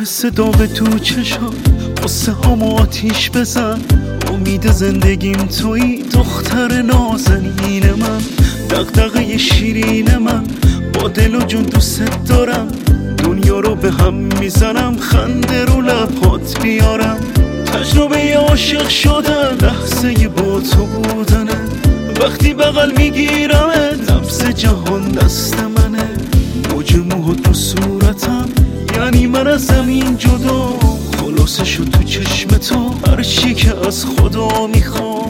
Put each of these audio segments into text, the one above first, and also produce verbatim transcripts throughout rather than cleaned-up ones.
حس داغ تو چشم قصه هامو آتیش بزن. امید زندگیم تویی دختر نازنین من، دغدغه شیرین من، با دل و جون دوست دارم. دنیا رو به هم میزنم خنده رو لبات بیارم. تجربه عاشق شدن لحظه با تو بودنه، وقتی بغل میگیرمت نبض جهان دست منه. موج موها تو صورتم یعنی من از زمین جدا، خلاصه شد تو چشم تو هرچی که از خدا میخوام.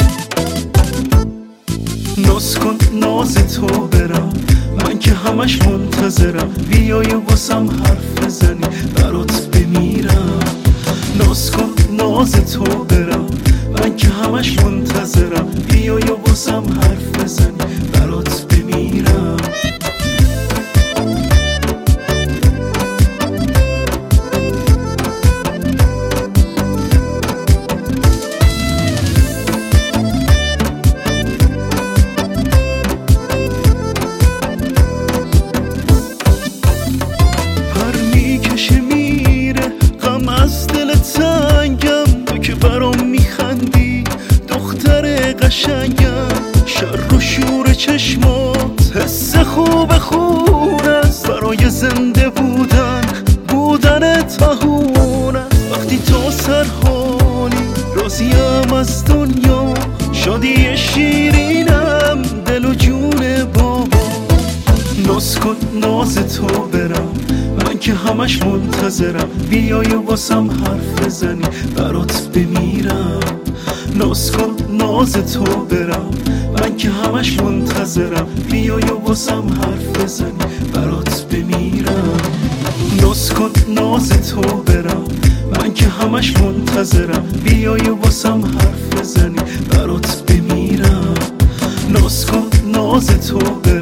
ناز کن ناز تو برم، من که همش منتظرم بیای واسم حرف بزنی برات بمیرم. ناز کن ناز تو برم، من که همش منتظرم بیای واسم حرف بزنی برات بمیرم. برام میخندی دختر قشنگم، شر و شور چشمات حس خوب خون است. برای زنده بودن بودن تهون است. وقتی تو سرحالی راضیم از دنیا، شادی شیرینم دل و جون بابا. ناز کن ناز تو برم، من که همش منتظرم بیای واسم حرف بزنی برات بمیرم. ناز کن ناز تو برم، من که همش منتظرم بیای واسم حرف بزنی برات بمیرم. ناز کن ناز تو برم، من که همش منتظرم بیای واسم حرف بزنی برات بمیرم. ناز کن ناز تو برم،